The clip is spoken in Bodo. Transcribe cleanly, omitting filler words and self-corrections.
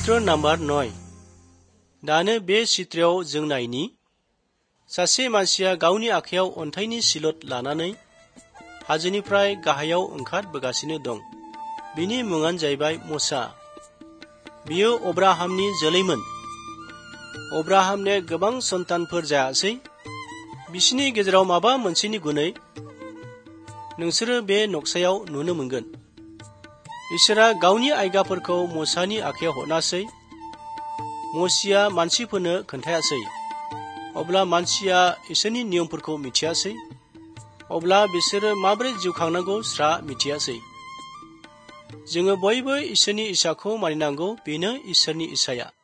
चित्र नम्बर 9। दानो बे चित्रआव जों नायनि सासे मानसिया गावनि आखायाव अन्थाइनि सिलट लानानै हाजोनिफ्राय गाहायाव ओंखारबोगासिनो दं। बिनि मुङानो जाहैबाय मोसा। बियो अब्राहामनि जोलैमोन। अब्राहामनो गोबां सन्तानफोर जायासै। बिसिनि गेजेराव माबा मोनसेनि गुनै नोंसोरो बे नक्सायाव नुनो मोनगोन। इसोरा गावनि आयगाफोरखौ मोसानि आखायाव हरनासै। मोसाया मानसिफोरनो खोन्थायासै। अब्ला मानसिया इसोरनि नियमफोरखौ मिथियासै। अब्ला बिसोरो माबोरै जिउ खांनांगौ स्रा मिथियासै। जोङो बयबो इसोरनि इसाखौ मानिनांगौ, बेनो इसोरनि इसाया।